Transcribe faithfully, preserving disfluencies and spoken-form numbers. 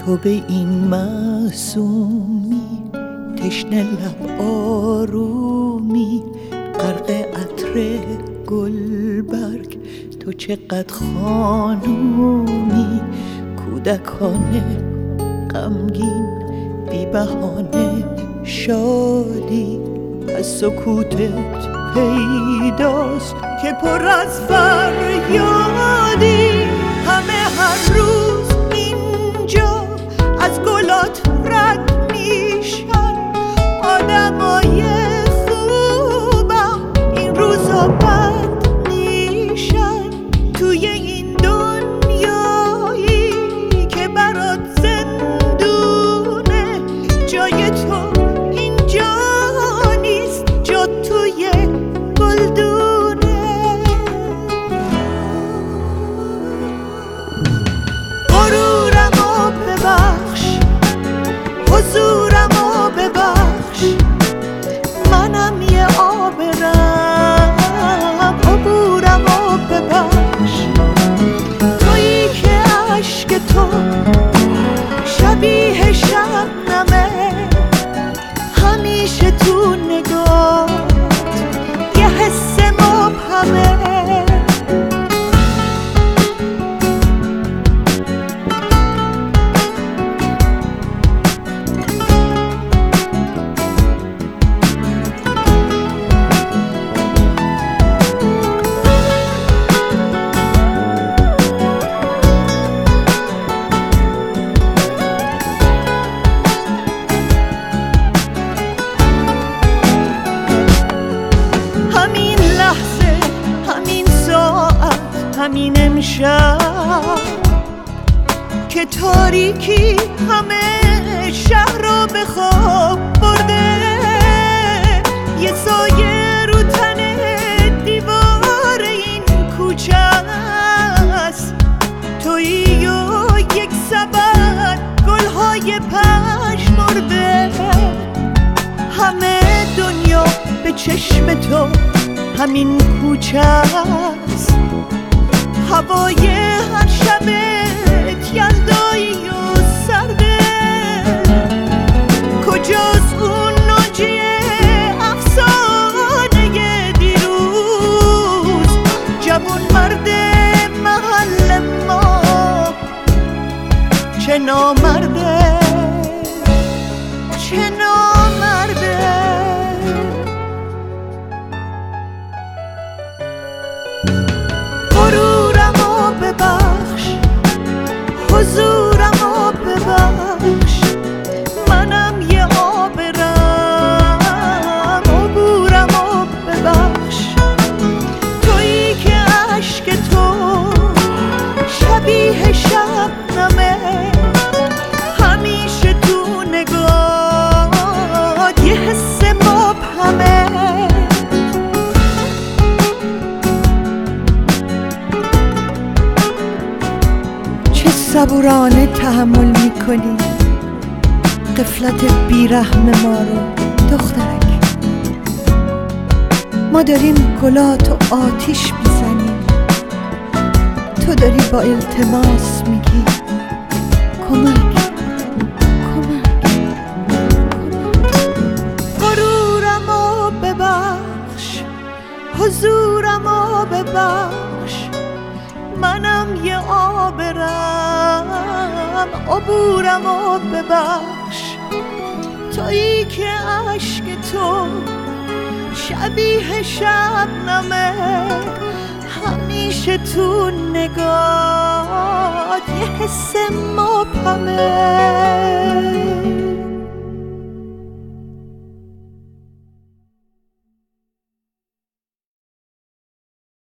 تو به این معصومی، تشنه لب آرومی، غرق عطر گلبرگ. تو چقدر خانومی، کودکانه غمگین، بی بهانه شادی. از سکوتت پیداست که پر از فریادی. همه هر روز اینجا از گلات رد میشن، آدمای خوبم این روزا بد میشن. توی این دنیایی که برات زندونه، جای تو اینجا نیست، جا توی گلدونه. غرورمو ببخش، حضورمو ببخش، منم یه آبرم، عبورمو ببخش. تویی که عشق تو شبیه شبنمه، همیشه تو نگاه یه حس مبهمه. همین امشب که تاریکی همه شهر رو به خواب برده، یه سایه رو تن دیوار این کوچه است. تویی و یک سبد گلهای پژمرده، همه دنیا به چشم تو همین کوچه است. هوای هر شبت یلدایی و سرده، کجاست اون ناجیه افسانه دیروز؟ جوون مرد محل ما چه نامرده، چه نامرده. ببخش، حضورمو ببخش، منم یه آبرم، عبورمو ببخش. تویی که عشق تو شبیه شبنمه، همیشه تو نگاه یه حس مبهمه. صبورانه تحمل میکنی غفلت بیرحم ما رو دخترک. ما داریم گلاتو آتیش میزنیم، تو داری با التماس میگی کمک کمک کمک. غرورمو ببخش، حضورمو ببخش، منم یه آبرم، عبورمو ببخش. تویی که عشق تو شبیه شبنمه، همیشه تو نگاه یه حس مبهمه.